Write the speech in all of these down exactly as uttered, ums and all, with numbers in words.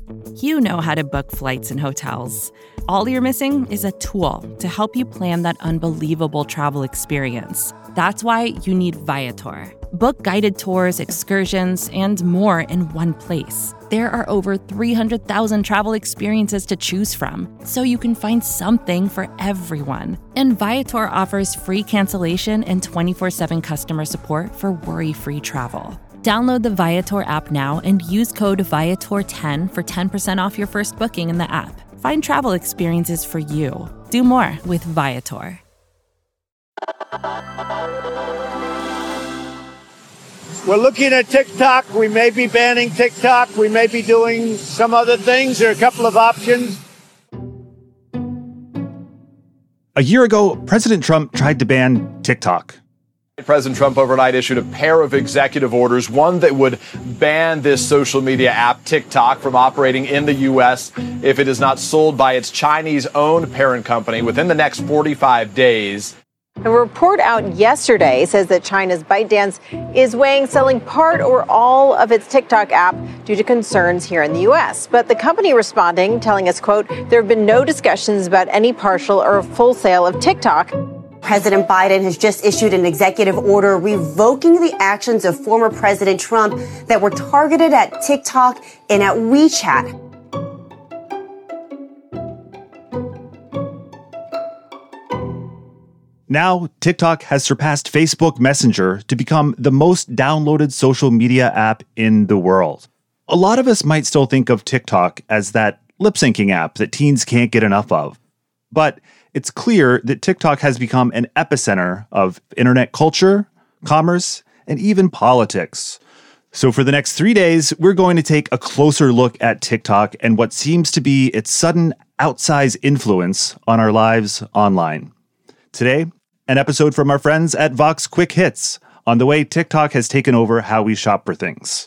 You know how to book flights and hotels. All you're missing is a tool to help you plan that unbelievable travel experience. That's why you need Viator. Book guided tours, excursions, and more in one place. There are over three hundred thousand travel experiences to choose from, so you can find something for everyone. And Viator offers free cancellation and twenty-four seven customer support for worry-free travel. Download the Viator app now and use code Viator ten for ten percent off your first booking in the app. Find travel experiences for you. Do more with Viator. We're looking at TikTok. We may be banning TikTok. We may be doing some other things. There are a couple of options. A year ago, President Trump tried to ban TikTok. President Trump overnight issued a pair of executive orders, one that would ban this social media app, TikTok, from operating in the U S if it is not sold by its Chinese-owned parent company within the next forty-five days. A report out yesterday says that China's ByteDance is weighing selling part or all of its TikTok app due to concerns here in the U S. But the company responding, telling us, quote, there have been no discussions about any partial or full sale of TikTok. President Biden has just issued an executive order revoking the actions of former President Trump that were targeted at TikTok and at WeChat. Now, TikTok has surpassed Facebook Messenger to become the most downloaded social media app in the world. A lot of us might still think of TikTok as that lip-syncing app that teens can't get enough of. But it's clear that TikTok has become an epicenter of internet culture, commerce, and even politics. So for the next three days, we're going to take a closer look at TikTok and what seems to be its sudden outsized influence on our lives online. Today, an episode from our friends at Vox Quick Hits on the way TikTok has taken over how we shop for things.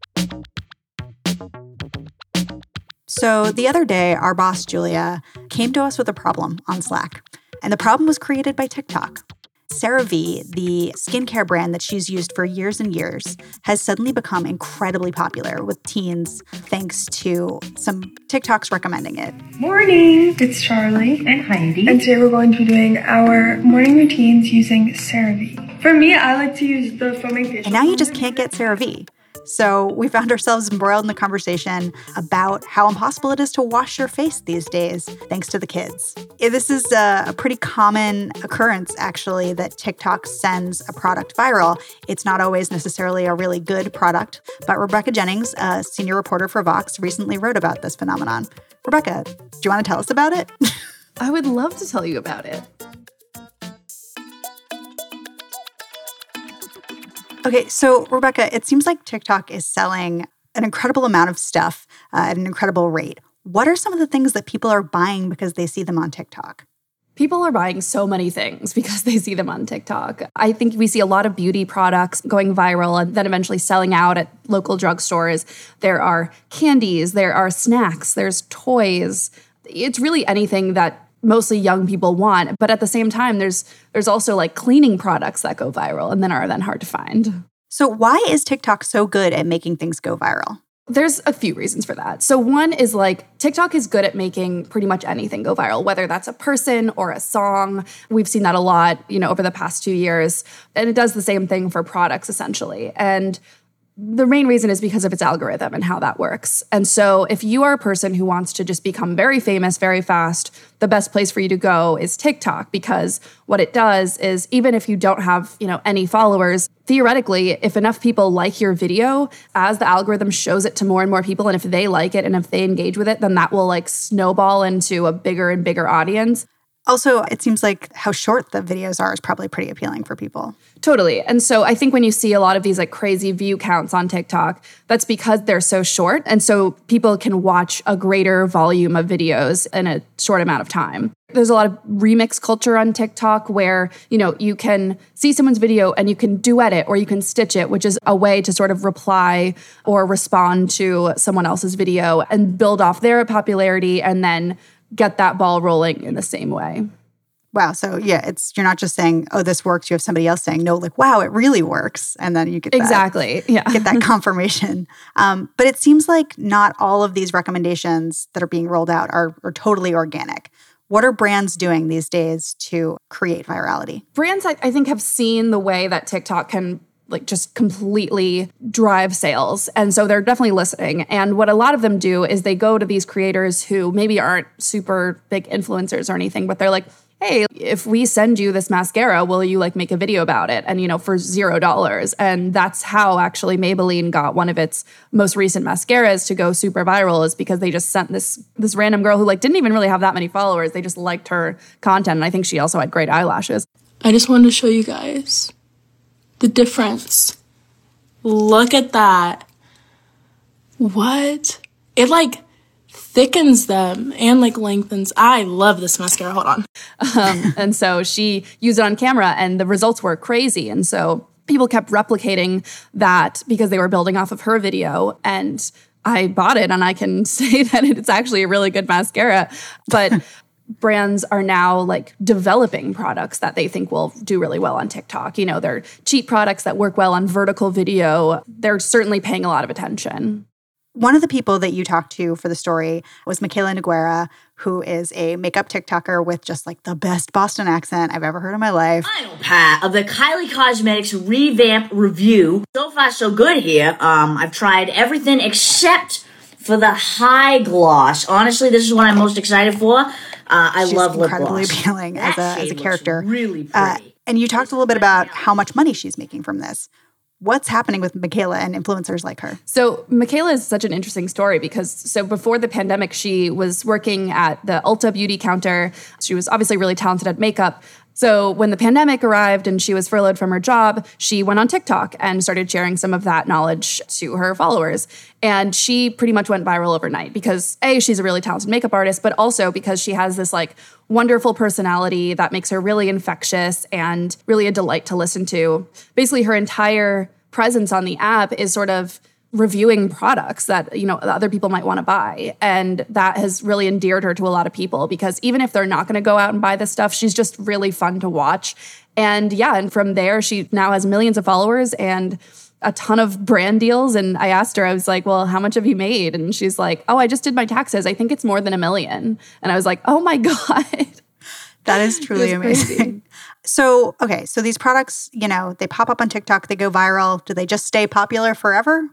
So the other day, our boss, Julia, came to us with a problem on Slack. And the problem was created by TikTok. CeraVe, the skincare brand that she's used for years and years, has suddenly become incredibly popular with teens thanks to some TikToks recommending it. Morning! It's Charlie and Heidi. And today we're going to be doing our morning routines using CeraVe. For me, I like to use the foaming facial. And now you just can't get CeraVe. So we found ourselves embroiled in the conversation about how impossible it is to wash your face these days, thanks to the kids. This is a, a pretty common occurrence, actually, that TikTok sends a product viral. It's not always necessarily a really good product, but Rebecca Jennings, a senior reporter for Vox, recently wrote about this phenomenon. Rebecca, do you want to tell us about it? I would love to tell you about it. Okay, so Rebecca, it seems like TikTok is selling an incredible amount of stuff uh, at an incredible rate. What are some of the things that people are buying because they see them on TikTok? People are buying so many things because they see them on TikTok. I think we see a lot of beauty products going viral and then eventually selling out at local drugstores. There are candies, there are snacks, there's toys. It's really anything that mostly young people want. But at the same time, there's there's also like cleaning products that go viral and then are then hard to find. So why is TikTok so good at making things go viral? There's a few reasons for that. So one is like TikTok is good at making pretty much anything go viral, whether that's a person or a song. We've seen that a lot, you know, over the past two years. And it does the same thing for products, essentially. And the main reason is because of its algorithm and how that works. And so if you are a person who wants to just become very famous very fast, the best place for you to go is TikTok, because what it does is even if you don't have, you know, any followers, theoretically, if enough people like your video, as the algorithm shows it to more and more people, and if they like it and if they engage with it, then that will like snowball into a bigger and bigger audience. Also, it seems like how short the videos are is probably pretty appealing for people. Totally. And so I think when you see a lot of these like crazy view counts on TikTok, that's because they're so short. And so people can watch a greater volume of videos in a short amount of time. There's a lot of remix culture on TikTok where, you know, you can see someone's video and you can duet it or you can stitch it, which is a way to sort of reply or respond to someone else's video and build off their popularity and then get that ball rolling in the same way. Wow. So yeah, it's you're not just saying, oh, this works. You have somebody else saying, no, like, wow, it really works. And then you get exactly. that, yeah. get that confirmation. Um, but it seems like not all of these recommendations that are being rolled out are, are totally organic. What are brands doing these days to create virality? Brands, I, I think, have seen the way that TikTok can like just completely drive sales. And so they're definitely listening. And what a lot of them do is they go to these creators who maybe aren't super big influencers or anything, but they're like, hey, if we send you this mascara, will you like make a video about it? And, you know, for zero dollars. And that's how actually Maybelline got one of its most recent mascaras to go super viral, is because they just sent this this random girl who like didn't even really have that many followers. They just liked her content. And I think she also had great eyelashes. I just wanted to show you guys the difference. Look at that. What? It like thickens them and like lengthens. I love this mascara. Hold on. Um, and so she used it on camera and the results were crazy. And so people kept replicating that because they were building off of her video. And I bought it and I can say that it's actually a really good mascara. But brands are now like developing products that they think will do really well on TikTok. You know, they're cheap products that work well on vertical video. They're certainly paying a lot of attention. One of the people that you talked to for the story was Michaela Noguera, who is a makeup TikToker with just like the best Boston accent I've ever heard in my life. Final part of the Kylie Cosmetics revamp review. So far, so good here. Um, I've tried everything except for the high gloss. Honestly, this is what I'm most excited for. Uh, I She's love lip incredibly gloss. appealing as a, as a character. Really pretty. Uh, and you talked a little bit about how much money she's making from this. What's happening with Michaela and influencers like her? So Michaela is such an interesting story because so before the pandemic, she was working at the Ulta beauty counter. She was obviously really talented at makeup. So when the pandemic arrived and she was furloughed from her job, she went on TikTok and started sharing some of that knowledge to her followers. And she pretty much went viral overnight because A, she's a really talented makeup artist, but also because she has this like wonderful personality that makes her really infectious and really a delight to listen to. Basically, her entire presence on the app is sort of reviewing products that, you know, other people might want to buy. And that has really endeared her to a lot of people because even if they're not going to go out and buy this stuff, she's just really fun to watch. And yeah, and from there, she now has millions of followers and a ton of brand deals. And I asked her, I was like, well, how much have you made? And she's like, oh, I just did my taxes. I think it's more than a million. And I was like, oh my God. That is truly amazing. So, okay, so these products, you know, they pop up on TikTok, they go viral. Do they just stay popular forever?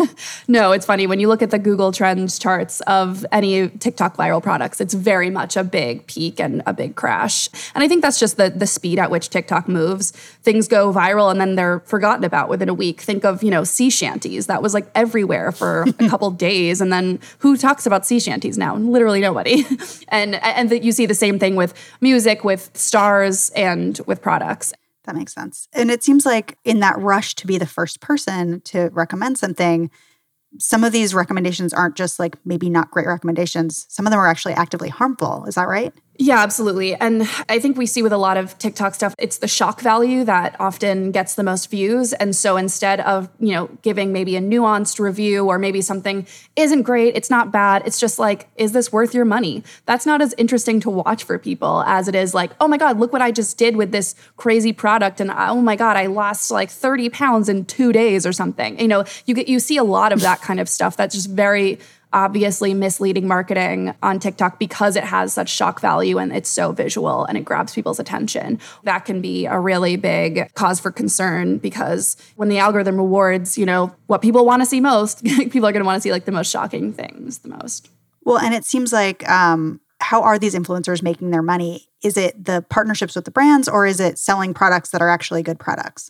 No, it's funny. When you look at the Google Trends charts of any TikTok viral products, it's very much a big peak and a big crash. And I think that's just the the speed at which TikTok moves. Things go viral and then they're forgotten about within a week. Think of, you know, sea shanties. That was like everywhere for a couple days. And then who talks about sea shanties now? Literally nobody. and and the, you see the same thing with music, with stars, and with products. That makes sense. And it seems like in that rush to be the first person to recommend something, some of these recommendations aren't just like maybe not great recommendations. Some of them are actually actively harmful. Is that right? Yeah, absolutely. And I think we see with a lot of TikTok stuff, it's the shock value that often gets the most views. And so instead of, you know, giving maybe a nuanced review or maybe something isn't great, it's not bad, it's just like, is this worth your money? That's not as interesting to watch for people as it is like, oh my God, look what I just did with this crazy product. And oh my God, I lost like thirty pounds in two days or something. You know, you get, you see a lot of that kind of stuff that's just very obviously misleading marketing on TikTok because it has such shock value and it's so visual and it grabs people's attention. That can be a really big cause for concern because when the algorithm rewards, you know, what people want to see most, people are going to want to see like the most shocking things the most. Well, and it seems like um, how are these influencers making their money? Is it the partnerships with the brands or is it selling products that are actually good products?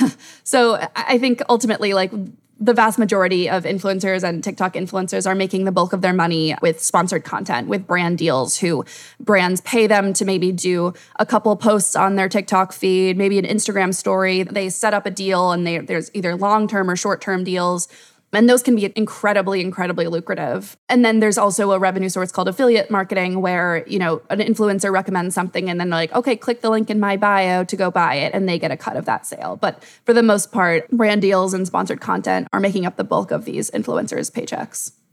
So I think ultimately like the vast majority of influencers and TikTok influencers are making the bulk of their money with sponsored content, with brand deals, who brands pay them to maybe do a couple posts on their TikTok feed, maybe an Instagram story. They set up a deal and they, there's either long-term or short-term deals. And those can be incredibly, incredibly lucrative. And then there's also a revenue source called affiliate marketing where, you know, an influencer recommends something and then they're like, okay, click the link in my bio to go buy it. And they get a cut of that sale. But for the most part, brand deals and sponsored content are making up the bulk of these influencers' paychecks.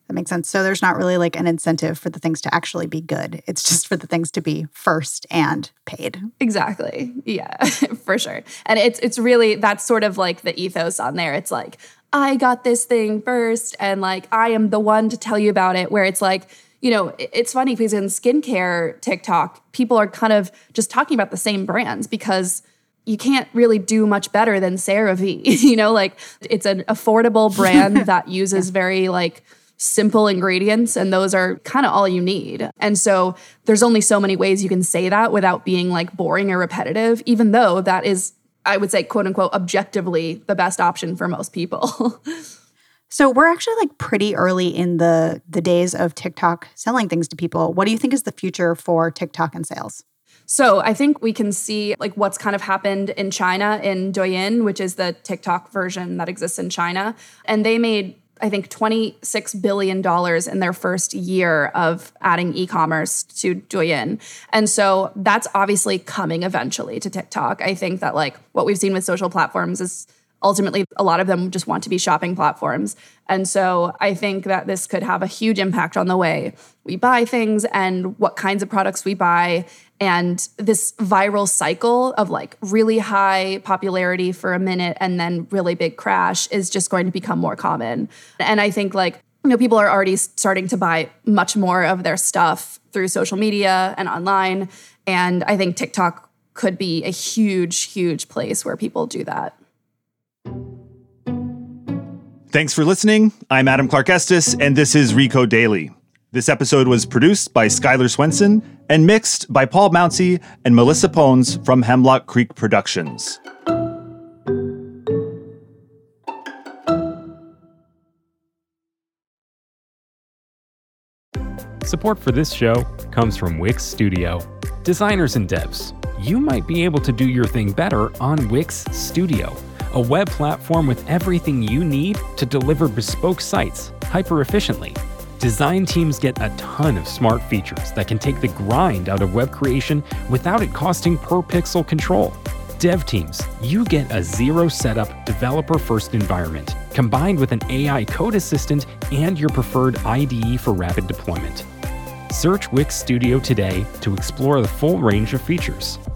That makes sense. So there's not really like an incentive for the things to actually be good. It's just for the things to be first and paid. Exactly. Yeah, for sure. And it's it's really, that's sort of like the ethos on there. It's like, I got this thing first and like, I am the one to tell you about it, where it's like, you know, it's funny because in skincare TikTok, people are kind of just talking about the same brands because you can't really do much better than CeraVe. You know, like it's an affordable brand that uses very like simple ingredients, and those are kind of all you need. And so there's only so many ways you can say that without being like boring or repetitive, even though that is, I would say, quote unquote, objectively the best option for most people. So we're actually like pretty early in the the days of TikTok selling things to people. What do you think is the future for TikTok and sales? So I think we can see like what's kind of happened in China in Douyin, which is the TikTok version that exists in China. And they made, I think, twenty-six billion dollars in their first year of adding e-commerce to Douyin. And so that's obviously coming eventually to TikTok. I think that like what we've seen with social platforms is ultimately a lot of them just want to be shopping platforms. And so I think that this could have a huge impact on the way we buy things and what kinds of products we buy. And this viral cycle of like really high popularity for a minute and then really big crash is just going to become more common. And I think like, you know, people are already starting to buy much more of their stuff through social media and online. And I think TikTok could be a huge, huge place where people do that. Thanks for listening. I'm Adam Clark Estes, and this is Recode Daily. This episode was produced by Skylar Swenson and mixed by Paul Mounsey and Melissa Pones from Hemlock Creek Productions. Support for this show comes from Wix Studio. Designers and devs, you might be able to do your thing better on Wix Studio, a web platform with everything you need to deliver bespoke sites hyper-efficiently. Design teams get a ton of smart features that can take the grind out of web creation without it costing per pixel control. Dev teams, you get a zero setup developer-first environment combined with an A I code assistant and your preferred I D E for rapid deployment. Search Wix Studio today to explore the full range of features.